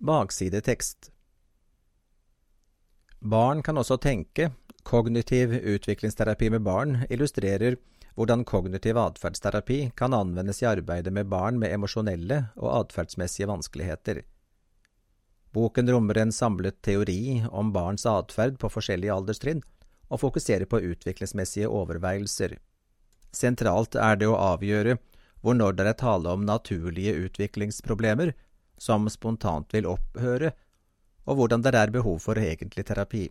Baksidetekst. Barn kan også tenke. Kognitiv utviklingsterapi med barn illustrerer hvordan kognitiv atferdsterapi kan anvendes i arbeidet med barn med emosjonelle og atferdsmessige vanskeligheter. Boken rommer en samlet teori om barns atferd på forskjellige alderstrinn, og fokuserer på utviklingsmessige overveielser. Sentralt er det å avgjøre hvor når det er tale om naturlige utviklingsproblemer som spontant vil opphøre, og hvordan det er behov for egentlig terapi.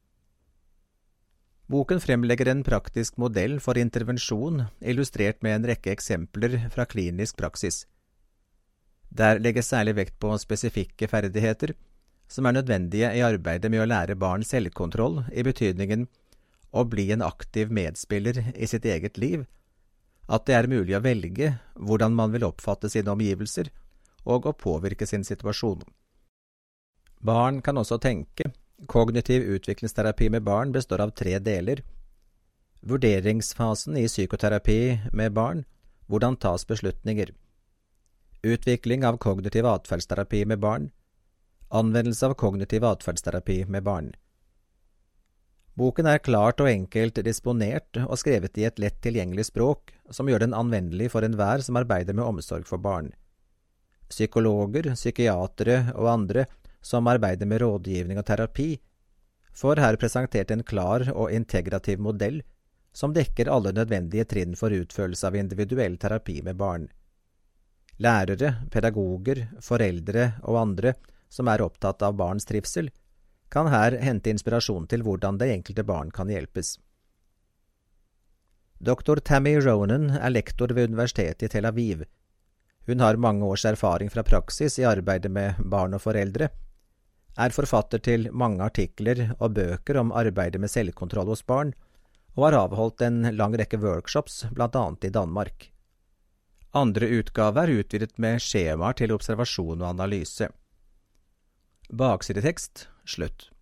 Boken fremlegger en praktisk modell for intervensjon, illustrert med en rekke eksempler fra klinisk praksis. Der legges særlig vekt på spesifikke ferdigheter, som er nødvendige i arbeidet med å lære barn selvkontroll i betydningen å bli en aktiv medspiller i sitt eget liv, at det er mulig å velge hvordan man vil oppfatte sine omgivelser, og å påvirke sin situasjon. Barn kan også tenke. Kognitiv utviklingsterapi med barn består av 3 deler. Vurderingsfasen i psykoterapi med barn, hvordan tas beslutninger. Utvikling av kognitiv atferdsterapi med barn. Anvendelse av kognitiv atferdsterapi med barn. Boken er klart og enkelt disponert og skrevet i et lett tilgjengelig språk, som gjør den anvendelig for enhver som arbeider med omsorg for barn. Psykologer, psykiatere og andre som arbeider med rådgivning og terapi, får her presentert en klar og integrativ modell som dekker alle nødvendige trinn for utførelse av individuell terapi med barn. Lærere, pedagoger, foreldre og andre som er opptatt av barns trivsel, kan her hente inspirasjon til hvordan det enkelte barn kan hjelpes. Dr. Tammy Ronan er lektor ved Universitetet i Tel Aviv. Hun har mange års erfaring fra praksis i arbeidet med barn og foreldre, er forfatter til mange artikler og bøker om arbeidet med selvkontroll hos barn, og har avholdt en lang rekke workshops, blant annet i Danmark. Andre utgave er utvidet med skjemaer til observasjon og analyse. Baksidetekst, slutt.